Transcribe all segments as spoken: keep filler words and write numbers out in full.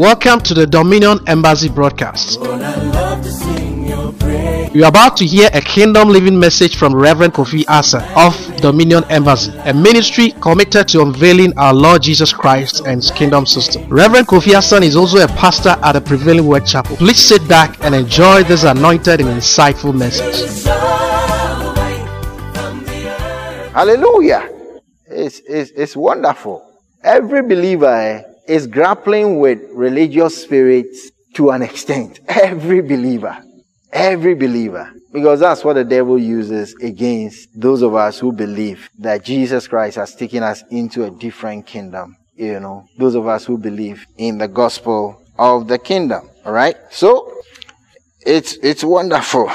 Welcome to the Dominion Embassy broadcast. You are about to hear a kingdom living message from Reverend Kofi Asa of Dominion Embassy, a ministry committed to unveiling our Lord Jesus Christ and His kingdom system. Reverend Kofi Asa is also a pastor at the Prevailing Word Chapel. Please sit back and enjoy this anointed and insightful message. Hallelujah! It's, it's, it's wonderful. Every believer is grappling with religious spirits to an extent. Every believer. Every believer. Because that's what the devil uses against those of us who believe that Jesus Christ has taken us into a different kingdom. You know, those of us who believe in the gospel of the kingdom. Alright? So, it's, it's wonderful.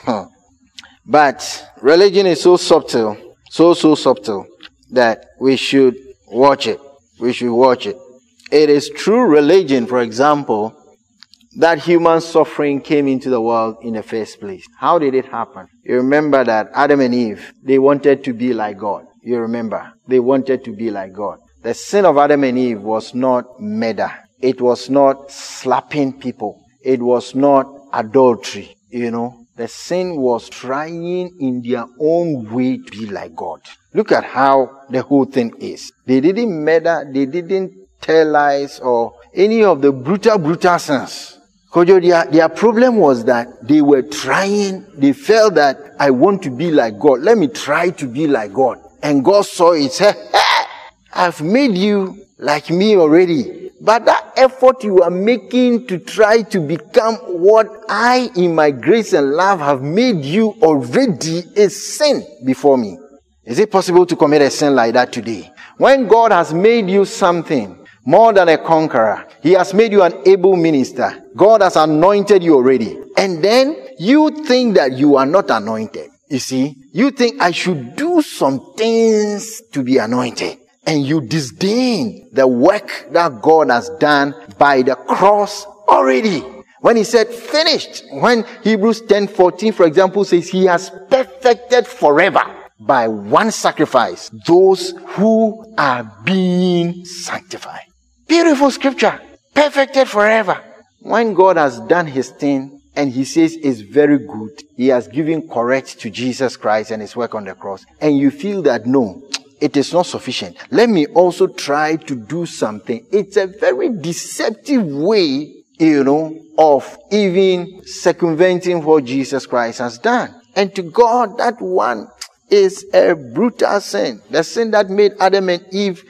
But religion is so subtle, so, so subtle, that we should watch it. We should watch it. It is true religion, for example, that human suffering came into the world in the first place. How did it happen? You remember that Adam and Eve, they wanted to be like God. You remember? They wanted to be like God. The sin of Adam and Eve was not murder. It was not slapping people. It was not adultery. You know, the sin was trying in their own way to be like God. Look at how the whole thing is. They didn't murder. They didn't tell lies or any of the brutal, brutal sins. Their, their problem was that they were trying, they felt that I want to be like God. Let me try to be like God. And God saw it, said, hey, I've made you like me already. But that effort you are making to try to become what I, in my grace and love, have made you already is sin before me. Is it possible to commit a sin like that today? When God has made you something more than a conqueror, He has made you an able minister. God has anointed you already. And then you think that you are not anointed. You see, you think I should do some things to be anointed. And you disdain the work that God has done by the cross already. When He said finished, when Hebrews ten fourteen, for example, says He has perfected forever by one sacrifice those who are being sanctified. Beautiful scripture. Perfected forever. When God has done His thing and He says it's very good, He has given correct to Jesus Christ and His work on the cross, and you feel that no, it is not sufficient. Let me also try to do something. It's a very deceptive way, you know, of even circumventing what Jesus Christ has done. And to God, that one is a brutal sin. The sin that made Adam and Eve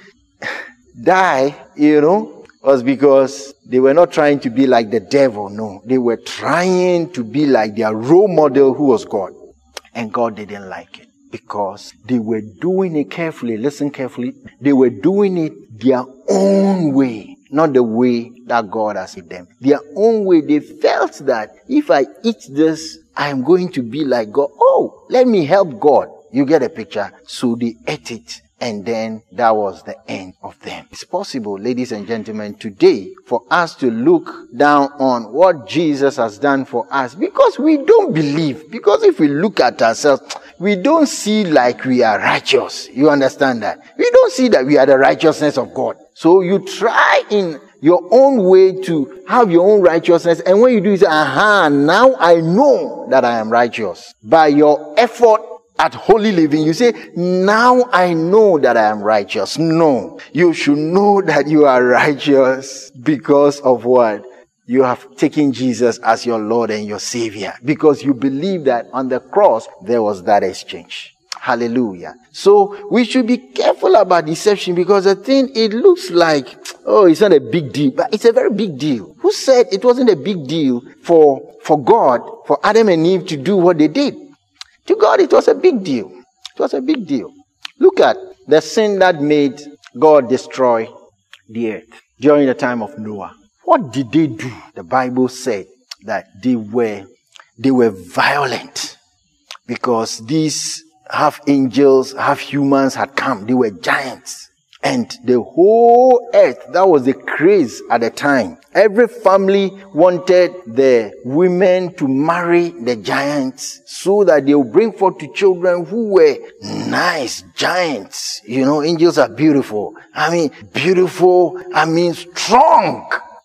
die, you know, was because they were not trying to be like the devil. No, they were trying to be like their role model who was God. And God didn't like it because they were doing it carefully. Listen carefully. They were doing it their own way, not the way that God has made them. Their own way. They felt that if I eat this, I'm going to be like God. Oh, let me help God. You get a picture. So they ate it. And then that was the end of them. It's possible, ladies and gentlemen, today for us to look down on what Jesus has done for us because we don't believe. Because if we look at ourselves, we don't see like we are righteous. You understand that? We don't see that we are the righteousness of God. So you try in your own way to have your own righteousness. And when you do, you say, aha, now I know that I am righteous. By your effort at holy living, you say, now I know that I am righteous. No, you should know that you are righteous because of what? You have taken Jesus as your Lord and your Savior. Because you believe that on the cross, there was that exchange. Hallelujah. So we should be careful about deception because the thing, it looks like, oh, it's not a big deal, but it's a very big deal. Who said it wasn't a big deal for, for God, for Adam and Eve to do what they did? To God, it was a big deal. It was a big deal. Look at the sin that made God destroy the earth during the time of Noah. What did they do? The Bible said that they were, they were violent because these half angels, half humans had come. They were giants. And the whole earth, that was the craze at the time. Every family wanted the women to marry the giants so that they would bring forth to children who were nice giants. You know, angels are beautiful. I mean, beautiful, I mean, strong.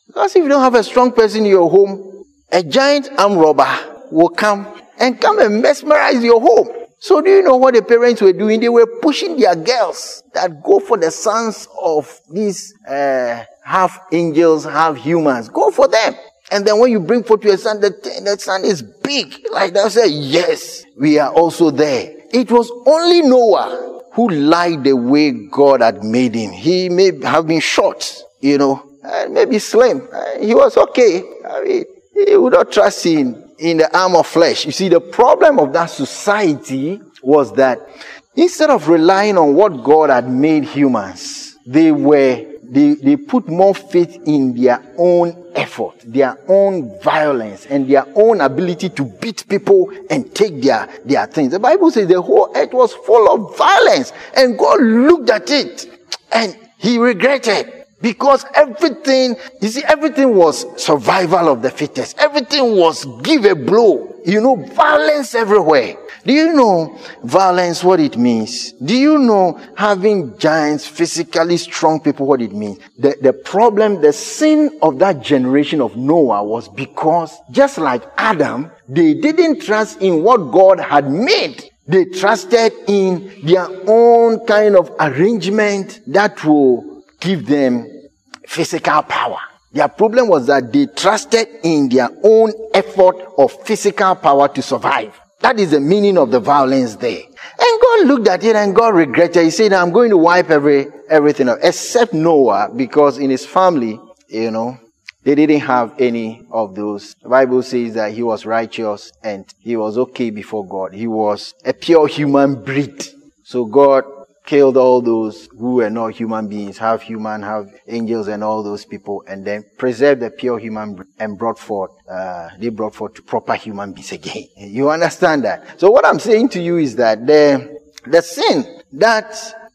Because if you don't have a strong person in your home, a giant armed robber will come and come and mesmerize your home. So do you know what the parents were doing? They were pushing their girls that go for the sons of these uh, half angels, half humans. Go for them. And then when you bring forth your son, the, the son is big. Like they'll say, yes, we are also there. It was only Noah who lied the way God had made him. He may have been short, you know, and maybe slim. He was okay. I mean, he would not trust in, in the arm of flesh. You see, the problem of that society was that instead of relying on what God had made humans, they were, they, they put more faith in their own effort, their own violence, and their own ability to beat people and take their, their things. The Bible says the whole earth was full of violence, and God looked at it and he regretted. Because everything, you see, everything was survival of the fittest. Everything was give a blow. You know, violence everywhere. Do you know violence, what it means? Do you know having giants, physically strong people, what it means? The, the problem, the sin of that generation of Noah was because, just like Adam, they didn't trust in what God had made. They trusted in their own kind of arrangement that will give them physical power. Their problem was that they trusted in their own effort of physical power to survive. That is the meaning of the violence there. And God looked at it and God regretted. He said, I'm going to wipe every everything up, except Noah, because in his family, you know, they didn't have any of those. The Bible says that he was righteous and he was okay before God. He was a pure human breed. So God killed all those who were not human beings, half human, half angels, and all those people, and then preserved the pure human breed and brought forth, uh, they brought forth proper human beings again. You understand that? So what I'm saying to you is that the, the sin that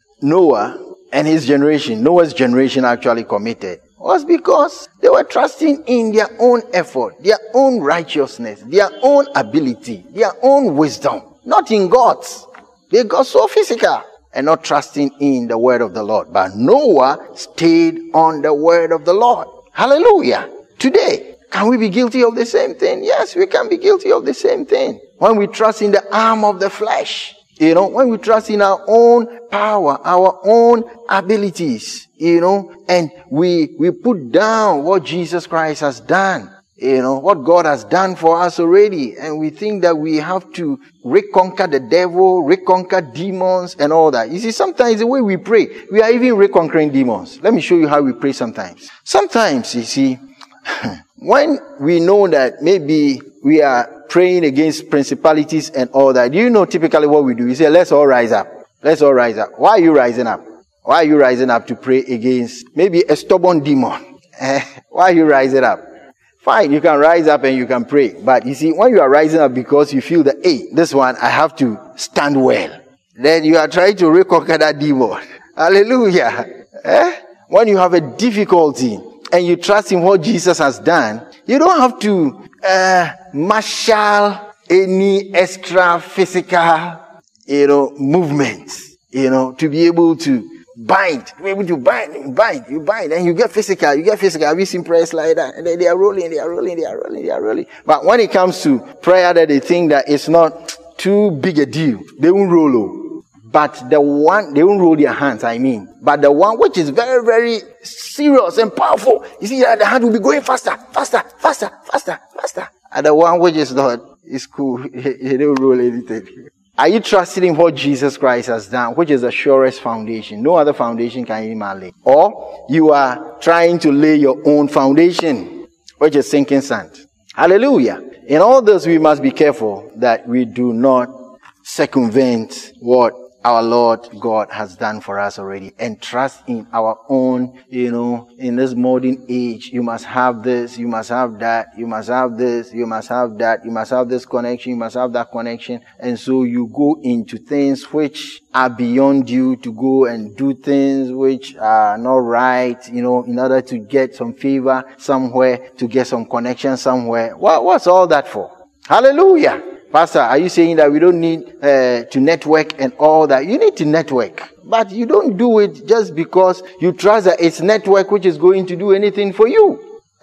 Noah and his generation, Noah's generation actually committed, was because they were trusting in their own effort, their own righteousness, their own ability, their own wisdom, not in God's. They got so physical and not trusting in the word of the Lord. But Noah stayed on the word of the Lord. Hallelujah. Today, can we be guilty of the same thing? Yes, we can be guilty of the same thing. When we trust in the arm of the flesh, you know, when we trust in our own power, our own abilities, you know, and we, we put down what Jesus Christ has done. You know, what God has done for us already. And we think that we have to reconquer the devil, reconquer demons and all that. You see, sometimes the way we pray, we are even reconquering demons. Let me show you how we pray sometimes. Sometimes, you see, when we know that maybe we are praying against principalities and all that, do you know typically what we do? We say, let's all rise up. Let's all rise up. Why are you rising up? Why are you rising up to pray against maybe a stubborn demon? Why are you rising up? Fine, you can rise up and you can pray. But you see, when you are rising up because you feel that, hey, this one, I have to stand well, then you are trying to reconquer that demon. Hallelujah. Eh? When you have a difficulty and you trust in what Jesus has done, you don't have to uh, marshal any extra physical, you know, movements, you know, to be able to bind, to be able to bind, bind, you bind, and you get physical, you get physical. Have you seen prayers like that? And then they are rolling, they are rolling, they are rolling, they are rolling. But when it comes to prayer that they think that it's not too big a deal, they won't roll. But the one, they won't roll their hands, I mean. But the one which is very, very serious and powerful, you see that the hand will be going faster, faster, faster, faster, faster. And the one which is not, is cool, they don't roll anything. Are you trusting in what Jesus Christ has done, which is the surest foundation? No other foundation can any man lay. Or you are trying to lay your own foundation, which is sinking sand. Hallelujah. In all this, we must be careful that we do not circumvent what our Lord God has done for us already and trust in our own, you know, in this modern age, you must have this, you must have that, you must have this, you must have that, you must have this connection, you must have that connection. And so you go into things which are beyond you, to go and do things which are not right, you know, in order to get some favor somewhere, to get some connection somewhere. What, what's all that for? Hallelujah. Pastor, are you saying that we don't need uh, to network and all that? You need to network. But you don't do it just because you trust that it's network which is going to do anything for you.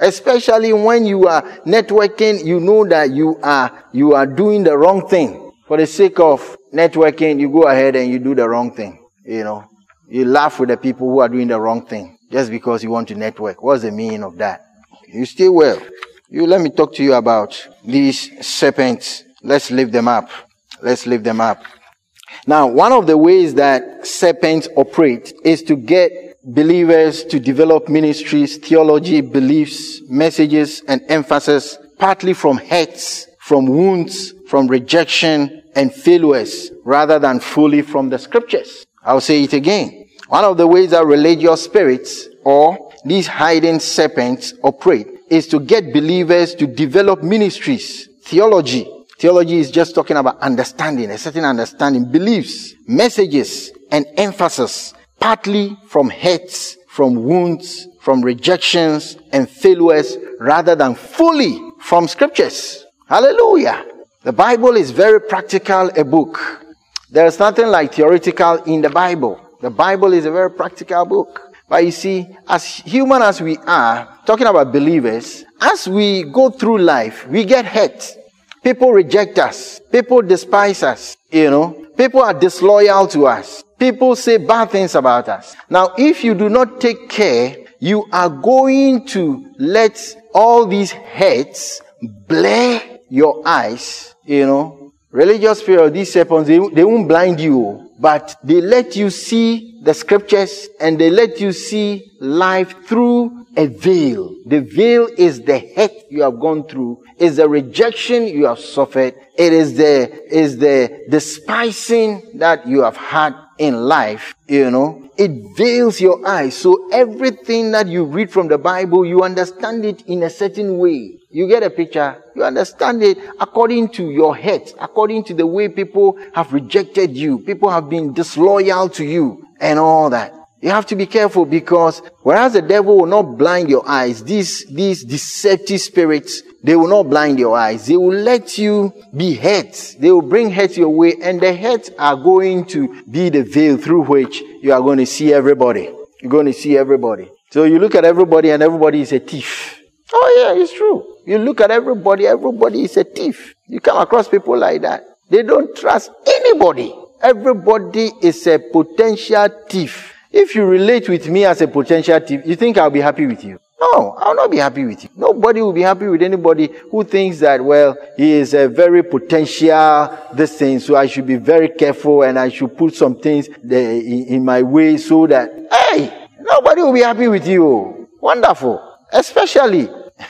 Especially when you are networking, you know that you are you are doing the wrong thing. For the sake of networking, you go ahead and you do the wrong thing. You know, you laugh with the people who are doing the wrong thing just because you want to network. What's the meaning of that? You stay well. You let me talk to you about these serpents. Let's lift them up. Let's lift them up. Now, one of the ways that serpents operate is to get believers to develop ministries, theology, beliefs, messages, and emphasis, partly from hurts, from wounds, from rejection, and failures, rather than fully from the scriptures. I'll say it again. One of the ways that religious spirits, or these hidden serpents, operate is to get believers to develop ministries, theology. Theology is just talking about understanding, a certain understanding, beliefs, messages, and emphasis, partly from hurts, from wounds, from rejections, and failures, rather than fully from scriptures. Hallelujah. The Bible is very practical, a book. There is nothing like theoretical in the Bible. The Bible is a very practical book. But you see, as human as we are, talking about believers, as we go through life, we get hurt. People reject us. People despise us. You know, people are disloyal to us. People say bad things about us. Now, if you do not take care, you are going to let all these hurts blur your eyes. You know, religious spirit, these serpents, they, they won't blind you, but they let you see the scriptures and they let you see life through a veil. The veil is the hurt you have gone through, is the rejection you have suffered, it is the is the despising that you have had in life, you know. It veils your eyes. So everything that you read from the Bible, you understand it in a certain way. You get a picture, you understand it according to your head, according to the way people have rejected you, people have been disloyal to you, and all that. You have to be careful, because whereas the devil will not blind your eyes, these, these deceptive spirits, they will not blind your eyes. They will let you be hurt. They will bring hurt your way, and the hurts are going to be the veil through which you are going to see everybody. You're going to see everybody. So you look at everybody and everybody is a thief. Oh yeah, it's true. You look at everybody, everybody is a thief. You come across people like that. They don't trust anybody. Everybody is a potential thief. If you relate with me as a potential thief, you think I'll be happy with you? No, I'll not be happy with you. Nobody will be happy with anybody who thinks that, well, he is a very potential this thing, so I should be very careful and I should put some things there in, in my way so that, hey, nobody will be happy with you. Wonderful. Especially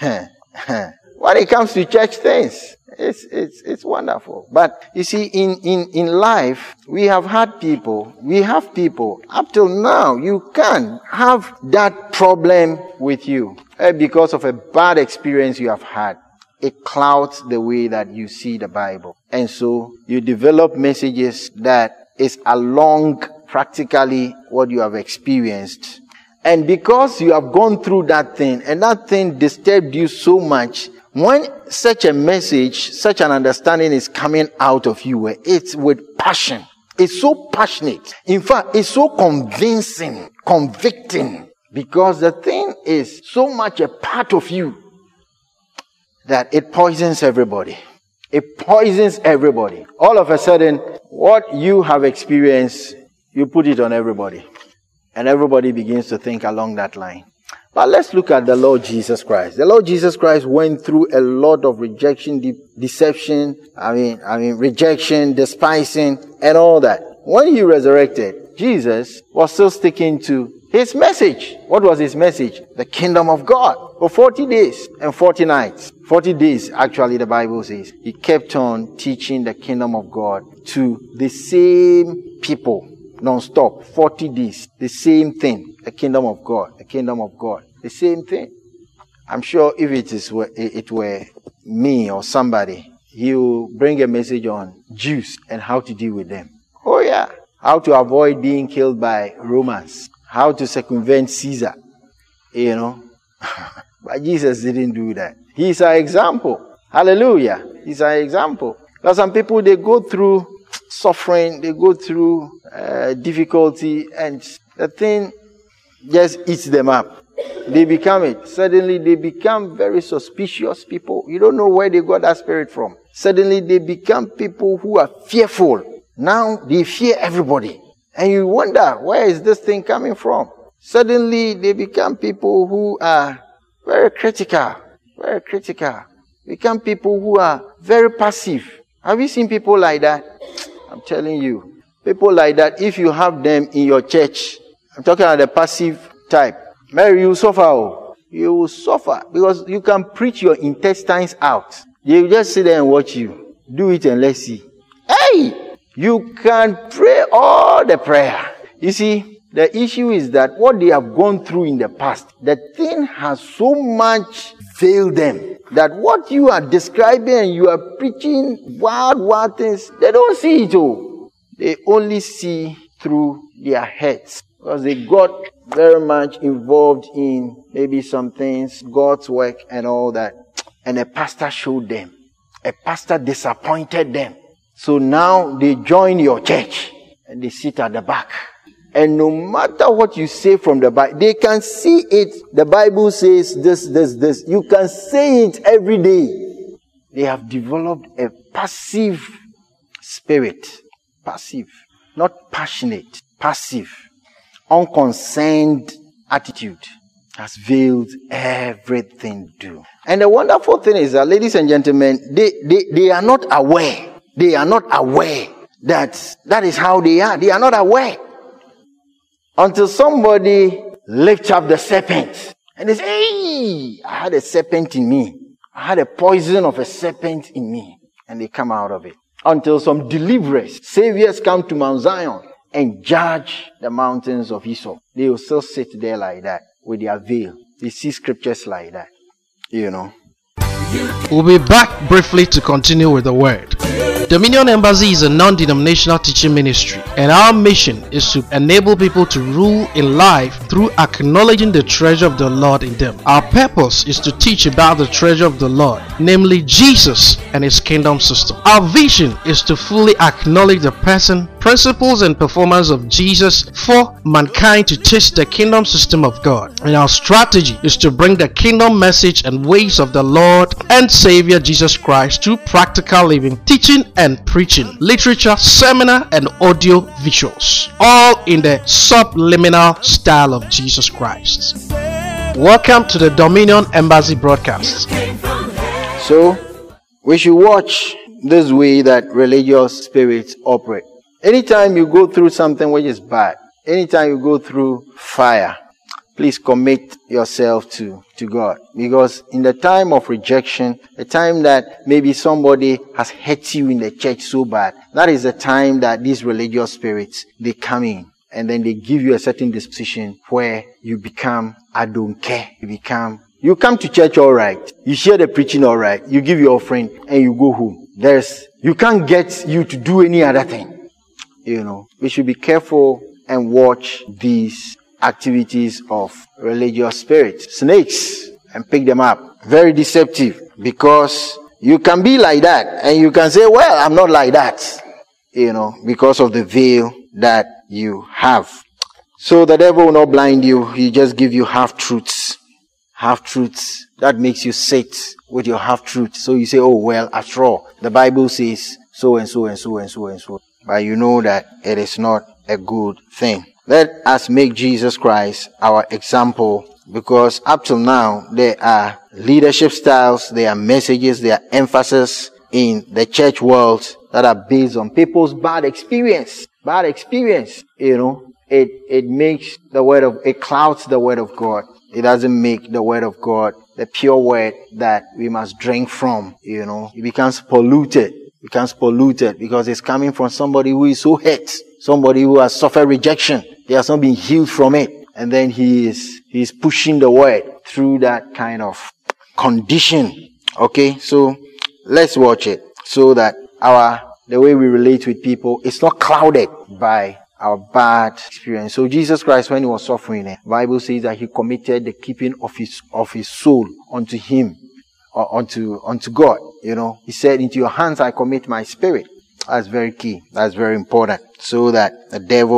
when it comes to church things. It's, it's, it's wonderful. But you see, in, in, in life, we have had people, we have people, up till now, you can have that problem with you uh, because of a bad experience you have had. It clouds the way that you see the Bible. And so you develop messages that is along practically what you have experienced. And because you have gone through that thing, and that thing disturbed you so much, when such a message, such an understanding is coming out of you, it's with passion. It's so passionate. In fact, it's so convincing, convicting, because the thing is so much a part of you that it poisons everybody. It poisons everybody. All of a sudden, what you have experienced, you put it on everybody. And everybody begins to think along that line. But let's look at the Lord Jesus Christ. The Lord Jesus Christ went through a lot of rejection, de- deception, I mean, I mean, rejection, despising, and all that. When he resurrected, Jesus was still sticking to his message. What was his message? The kingdom of God. For forty days and forty nights. forty days, actually, the Bible says. He kept on teaching the kingdom of God to the same people. Non-stop, forty days, the same thing, the kingdom of God, the kingdom of God, the same thing. I'm sure if it is it were me or somebody, he will bring a message on Jews and how to deal with them. Oh yeah, how to avoid being killed by Romans, how to circumvent Caesar, you know. But Jesus didn't do that. He's our example. Hallelujah. He's our example. Now some people, they go through suffering, they go through uh, difficulty, and the thing just eats them up. they become it. Suddenly they become very suspicious people. You don't know where they got that spirit from. Suddenly they become people who are fearful. Now they fear everybody. And you wonder, where is this thing coming from? Suddenly they become people who are very critical. Very critical. Become people who are very passive. Have you seen people like that? I'm telling you. People like that, if you have them in your church, I'm talking about the passive type. Mary, you suffer. Oh. You will suffer because you can preach your intestines out. They will just sit there and watch you. Do it and let's see. Hey! You can pray all the prayer. You see, the issue is that what they have gone through in the past, the thing has so much veiled them that what you are describing and you are preaching wild, wild things, they don't see it all. They only see through their heads because they got very much involved in maybe some things, God's work and all that. And a pastor showed them. A pastor disappointed them. So now they join your church and they sit at the back. And no matter what you say from the Bible, they can see it. The Bible says this, this, this. You can say it every day. They have developed a passive spirit. Passive. Not passionate. Passive. Unconcerned attitude has veiled everything due. And the wonderful thing is that, ladies and gentlemen, they, they, they are not aware. They are not aware that that is how they are. They are not aware. Until somebody lifts up the serpent and they say, hey, I had a serpent in me. I had a poison of a serpent in me. And they come out of it. Until some deliverers, saviors come to Mount Zion and judge the mountains of Esau. They will still sit there like that with their veil. They see scriptures like that. You know. We'll be back briefly to continue with the word. Dominion Embassy is a non-denominational teaching ministry, and our mission is to enable people to rule in life through acknowledging the treasure of the Lord in them. Our purpose is to teach about the treasure of the Lord, namely Jesus and His kingdom system. Our vision is to fully acknowledge the person, principles, and performance of Jesus for mankind to taste the kingdom system of God. And our strategy is to bring the kingdom message and ways of the Lord and Savior Jesus Christ to practical living, teaching and preaching, literature, seminar, and audio visuals, all in the subliminal style of Jesus Christ. Welcome to the Dominion Embassy broadcast. So, we should watch this way that religious spirits operate. Anytime you go through something which is bad, anytime you go through fire, please commit yourself to, to God. Because in the time of rejection, the time that maybe somebody has hurt you in the church so bad, that is the time that these religious spirits, they come in. And then they give you a certain disposition where you become, I don't care. You become, you come to church all right. You share the preaching all right. You give your offering and you go home. There's, you can't get you to do any other thing. You know, we should be careful and watch these activities of religious spirits, snakes, and pick them up. Very deceptive, because you can be like that and you can say, well, I'm not like that, you know, because of the veil that you have. So the devil will not blind you. He just give you half truths. Half truths. That makes you sit with your half truth. So you say, oh, well, after all, the Bible says so and so and so and so and so. But you know that it is not a good thing. Let us make Jesus Christ our example, because up till now, there are leadership styles, there are messages, there are emphasis in the church world that are based on people's bad experience. Bad experience, you know, it, it makes the word of, it clouds the word of God. It doesn't make the word of God the pure word that we must drink from, you know. It becomes polluted. It becomes polluted because it's coming from somebody who is so hurt. Somebody who has suffered rejection. He has not been healed from it. And then he is, he is pushing the word through that kind of condition. Okay, so let's watch it so that our, the way we relate with people is not clouded by our bad experience. So Jesus Christ, when he was suffering, the Bible says that he committed the keeping of his, of his soul unto him, or unto, unto God. You know, he said, into your hands I commit my spirit. That's very key. That's very important. So that the devil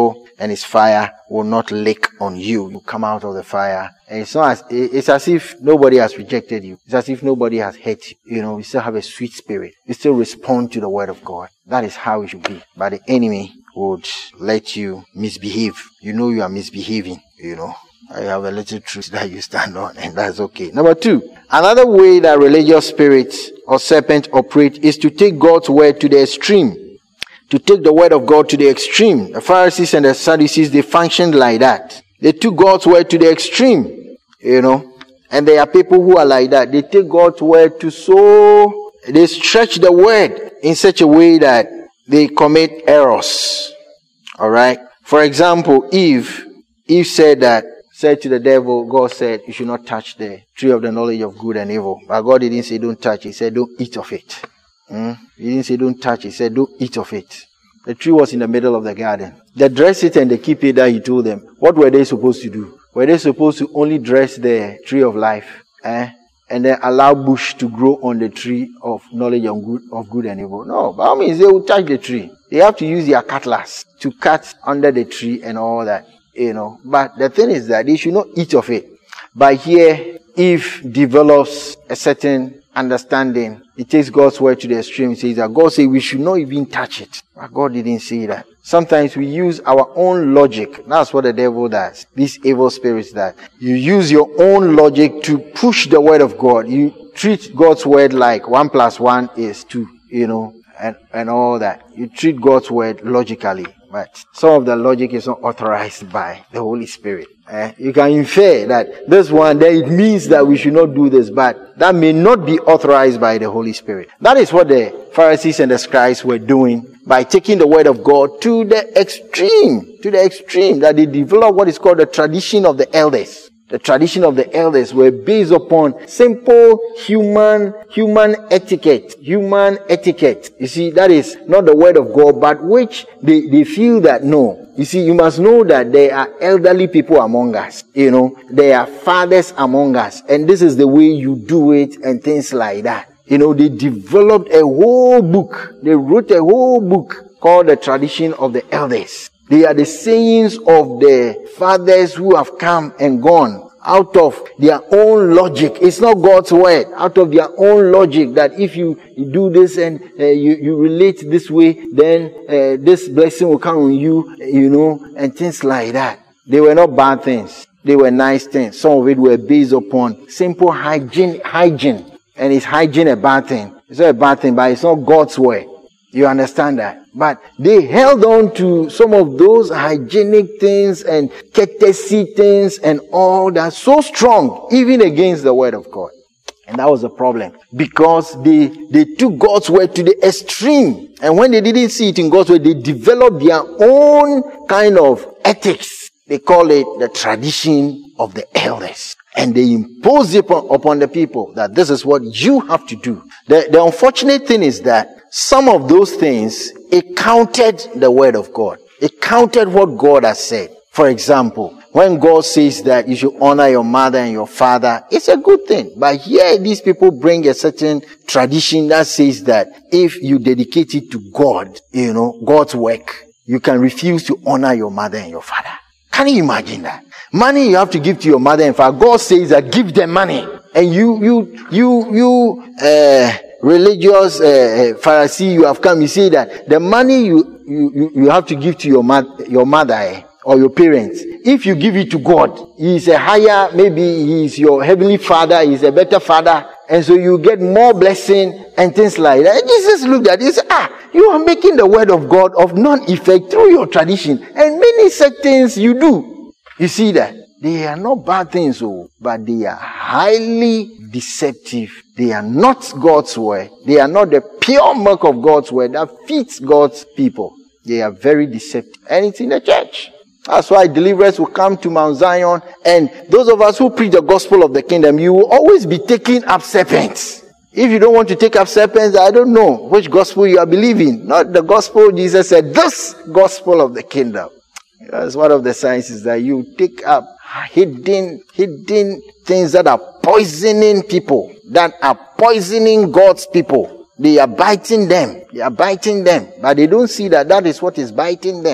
and his fire will not lick on you. You come out of the fire, and it's not as, it's as if nobody has rejected you. It's as if nobody has hurt you. You know, you still have a sweet spirit. You still respond to the word of God. That is how it should be. But the enemy would let you misbehave. You know you are misbehaving, you know. You have a little truth that you stand on, and that's okay. Number two, another way that religious spirits or serpent operate is to take God's word to the extreme. To take the word of God to the extreme. The Pharisees and the Sadducees, they functioned like that. They took God's word to the extreme, you know. And there are people who are like that. They take God's word to so, they stretch the word in such a way that they commit errors. Alright? For example, Eve, Eve said that, said to the devil, God said, you should not touch the tree of the knowledge of good and evil. But God didn't say don't touch it. He said don't eat of it. Hmm? He didn't say don't touch it. He said don't eat of it. The tree was in the middle of the garden. They dress it and they keep it there, he told them. What were they supposed to do? Were they supposed to only dress the tree of life? Eh? And then allow bush to grow on the tree of knowledge of good, of good and evil? No. By all means, they will touch the tree. They have to use their cutlass to cut under the tree and all that. You know, but the thing is that they should not eat of it. But here, Eve develops a certain understanding. It takes God's word to the extreme. It says that God says we should not even touch it. But God didn't say that. Sometimes we use our own logic. That's what the devil does. These evil spirits that you use your own logic to push the word of God. You treat God's word like one plus one is two, you know, and, and all that. You treat God's word logically. But some of the logic is not authorized by the Holy Spirit. Eh? You can infer that this one, then it means that we should not do this, but that may not be authorized by the Holy Spirit. That is what the Pharisees and the scribes were doing by taking the word of God to the extreme, to the extreme, that they developed what is called the tradition of the elders. The tradition of the elders were based upon simple human, human etiquette, human etiquette. You see, that is not the word of God, but which they, they feel that no. You see, you must know that there are elderly people among us. You know, there are fathers among us. And this is the way you do it and things like that. You know, they developed a whole book. They wrote a whole book called the tradition of the elders. They are the sayings of the fathers who have come and gone out of their own logic. It's not God's word. Out of their own logic that if you, you do this and uh, you, you relate this way, then uh, this blessing will come on you, you know, and things like that. They were not bad things. They were nice things. Some of it were based upon simple hygiene. hygiene. And is hygiene a bad thing? It's not a bad thing, but it's not God's word. You understand that? But they held on to some of those hygienic things and courtesy things and all that so strong, even against the word of God. And that was the problem. Because they, they took God's word to the extreme. And when they didn't see it in God's word, they developed their own kind of ethics. They call it the tradition of the elders. And they impose it upon, upon the people that this is what you have to do. The, the unfortunate thing is that some of those things, it counted the word of God. It counted what God has said. For example, when God says that you should honor your mother and your father, it's a good thing. But here, these people bring a certain tradition that says that if you dedicate it to God, you know, God's work, you can refuse to honor your mother and your father. Can you imagine that? Money you have to give to your mother and father. God says that give them money. And you, you, you, you, uh, religious uh, Pharisee, you have come, you say that the money you, you, you have to give to your, ma- your mother eh, or your parents, if you give it to God, he is a higher, maybe he is your heavenly father, he is a better father, and so you get more blessing and things like that. And Jesus looked at it and said, ah, you are making the word of God of non-effect through your tradition, and many such things you do. You see that? They are not bad things, oh, but they are highly deceptive. They are not God's word. They are not the pure milk of God's word that feeds God's people. They are very deceptive. And it's in the church. That's why deliverers will come to Mount Zion. And those of us who preach the gospel of the kingdom, you will always be taking up serpents. If you don't want to take up serpents, I don't know which gospel you are believing. Not the gospel Jesus said, this gospel of the kingdom. That's one of the signs is that you take up hidden, hidden things that are poisoning people, that are poisoning God's people. They are biting them. They are biting them. But they don't see that that is what is biting them.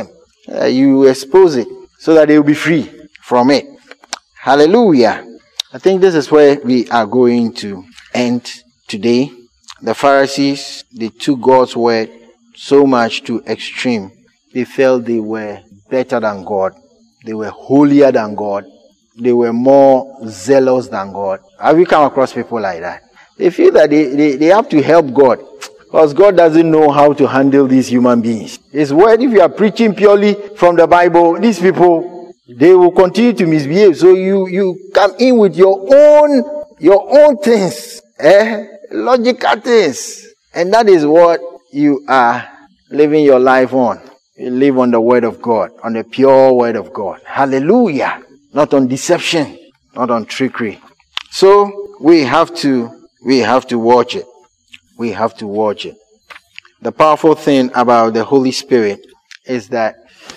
Uh, you expose it so that they will be free from it. Hallelujah. I think this is where we are going to end today. The Pharisees, they took God's word so much to extreme. They felt they were better than God. They were holier than God. They were more zealous than God. Have you come across people like that? They feel that they, they, they have to help God, because God doesn't know how to handle these human beings. His word, if you are preaching purely from the Bible, these people, they will continue to misbehave. So you, you come in with your own, your own things, eh? Logical things. And that is what you are living your life on. You live on the word of God, on the pure word of God. Hallelujah. Not on deception, not on trickery. So we have to, we have to watch it. We have to watch it. The powerful thing about the Holy Spirit is that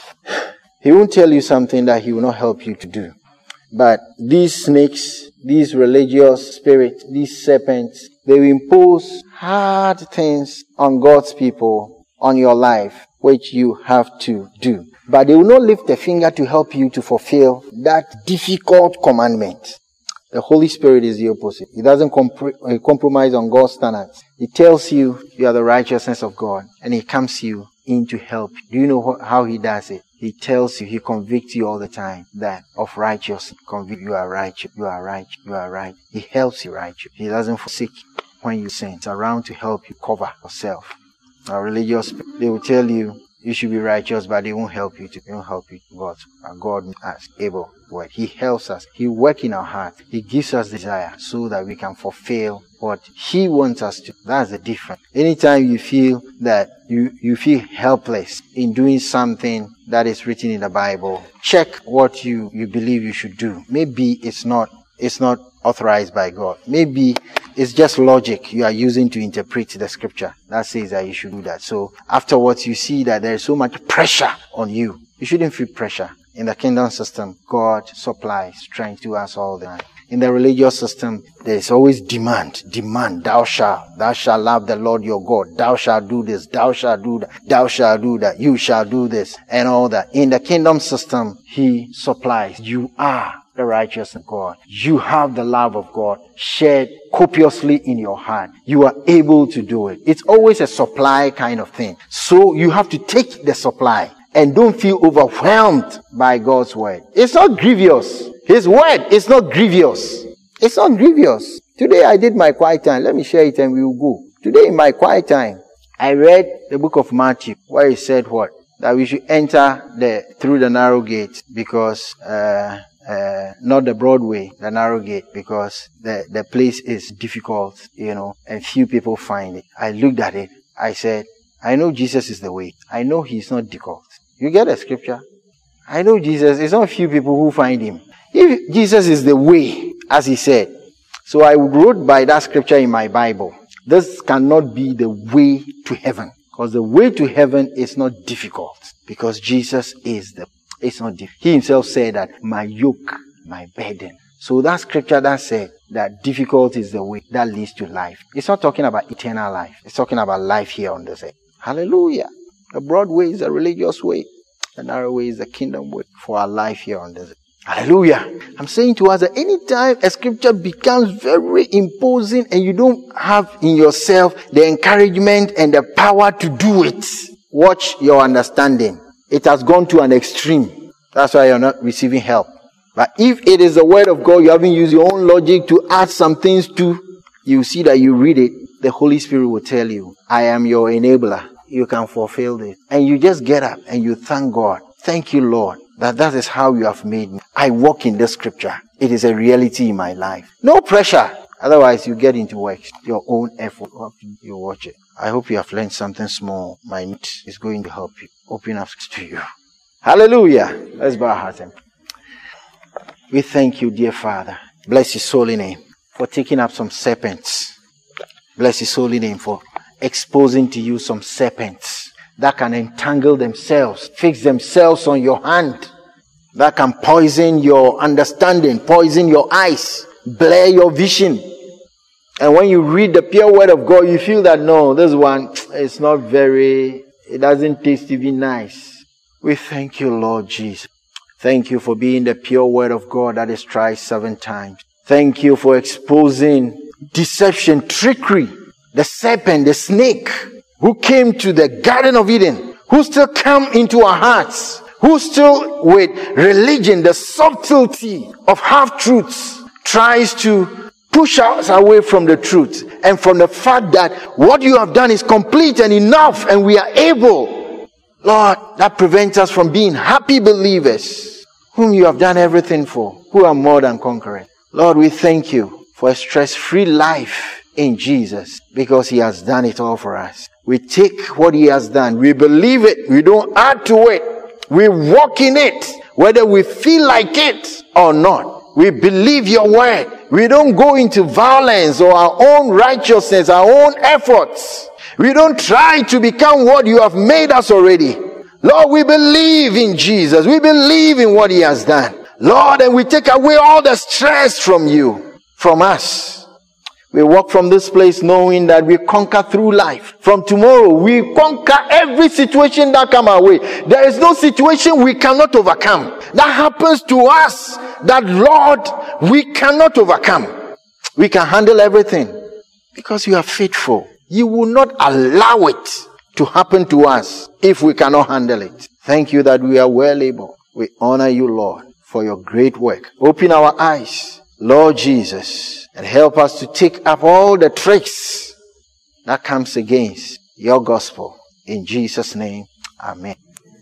He won't tell you something that He will not help you to do. But these snakes, these religious spirits, these serpents, they will impose hard things on God's people, on your life, which you have to do. But they will not lift a finger to help you to fulfill that difficult commandment. The Holy Spirit is the opposite. He doesn't comp- compromise on God's standards. He tells you you are the righteousness of God, and He comes you in to help. Do you know wh- how He does it? He tells you, He convicts you all the time that of righteousness. Convict you are righteous, you are right, you are right. He helps you righteous. He doesn't forsake you when you sin. It's around to help you cover yourself. Now, religious, they will tell you you should be righteous, but they won't help you to. They won't help you to God. And God is able to work. He helps us. He works in our heart. He gives us desire so that we can fulfill what He wants us to. That's the difference. Anytime you feel that you, you feel helpless in doing something that is written in the Bible, check what you, you believe you should do. Maybe it's not, it's not authorized by God. Maybe it's just logic you are using to interpret the scripture that says that you should do that. So afterwards you see that there is so much pressure on you. You shouldn't feel pressure. In the kingdom system, God supplies strength to us all the time. In the religious system, there is always demand. Demand. Thou shalt. Thou shalt love the Lord your God. Thou shalt do this. Thou shalt do that. Thou shalt do that. You shall do this. And all that. In the kingdom system, He supplies. You are the righteousness of God. You have the love of God shared copiously in your heart. You are able to do it. It's always a supply kind of thing. So you have to take the supply and don't feel overwhelmed by God's word. It's not grievous. His word is not grievous. It's not grievous. Today I did my quiet time. Let me share it and we will go. Today in my quiet time, I read the book of Matthew where He said what? That we should enter the through the narrow gate because uh Uh, not the broad way, the narrow gate, because the, the place is difficult, you know, and few people find it. I looked at it. I said, I know Jesus is the way. I know He's not difficult. You get the scripture? I know Jesus. It's not few people who find Him. If Jesus is the way, as He said. So I wrote by that scripture in my Bible. This cannot be the way to heaven. Because the way to heaven is not difficult. Because Jesus is the It's not difficult. He Himself said that my yoke, my burden. So that scripture that said that difficult is the way that leads to life. It's not talking about eternal life. It's talking about life here on this earth. Hallelujah. The broad way is the religious way. The narrow way is the kingdom way for our life here on this earth. Hallelujah. I'm saying to us that anytime a scripture becomes very imposing and you don't have in yourself the encouragement and the power to do it, watch your understanding. It has gone to an extreme. That's why you're not receiving help. But if it is the word of God, you haven't used your own logic to add some things to, you see that you read it, the Holy Spirit will tell you, I am your enabler. You can fulfill it. And you just get up and you thank God. Thank you, Lord, that that is how you have made me. I walk in this scripture. It is a reality in my life. No pressure. Otherwise, you get into work. Your own effort. You watch it. I hope you have learned something small. My need is going to help you. Open up to you. Hallelujah. Let's bow our hearts and pray. We thank you, dear Father. Bless His holy name for taking up some serpents. Bless His holy name for exposing to you some serpents that can entangle themselves, fix themselves on your hand, that can poison your understanding, poison your eyes, blur your vision. And when you read the pure word of God, you feel that no, this one is not very, it doesn't taste even nice. We thank you, Lord Jesus. Thank you for being the pure word of God that is tried seven times. Thank you for exposing deception, trickery, the serpent, the snake, who came to the Garden of Eden, who still come into our hearts, who still with religion, the subtlety of half-truths, tries to push us away from the truth and from the fact that what you have done is complete and enough and we are able. Lord, that prevents us from being happy believers whom you have done everything for, who are more than conquerors. Lord, we thank you for a stress-free life in Jesus because he has done it all for us. We take what he has done. We believe it. We don't add to it. We walk in it, whether we feel like it or not. We believe your word. We don't go into violence or our own righteousness, our own efforts. We don't try to become what you have made us already. Lord, we believe in Jesus. We believe in what he has done. Lord, and we take away all the stress from you, from us. We walk from this place knowing that we conquer through life. From tomorrow, we conquer every situation that comes our way. There is no situation we cannot overcome. That happens to us that, Lord, we cannot overcome. We can handle everything because you are faithful. You will not allow it to happen to us if we cannot handle it. Thank you that we are well able. We honor you, Lord, for your great work. Open our eyes, Lord Jesus, and help us to take up all the tricks that comes against your gospel. In Jesus' name, amen.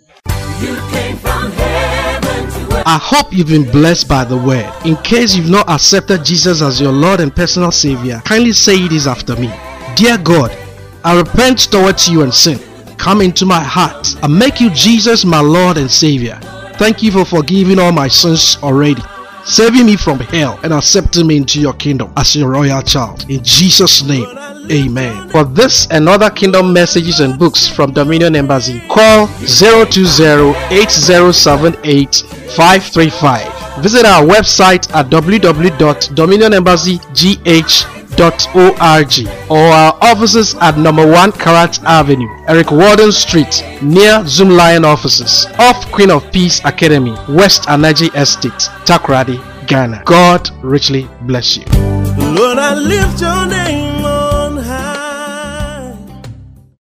You came from heaven to earth. I hope you've been blessed by the word. In case you've not accepted Jesus as your Lord and personal Savior, kindly say this after me. Dear God, I repent towards you and sin. Come into my heart and make you Jesus my Lord and Savior. Thank you for forgiving all my sins already, saving me from hell and accepting me into your kingdom as your royal child. In Jesus' name, amen. For this and other kingdom messages and books from Dominion Embassy, call zero two zero, eight zero seven eight, five three five. Visit our website at w w w dot dominion embassy g h dot org or our offices at number one Karat Avenue, Eric Warden Street, near Zoom Lion offices, off Queen of Peace Academy, West Anaji Estate, Takoradi, Ghana. God richly bless you. Lord, I lift your name.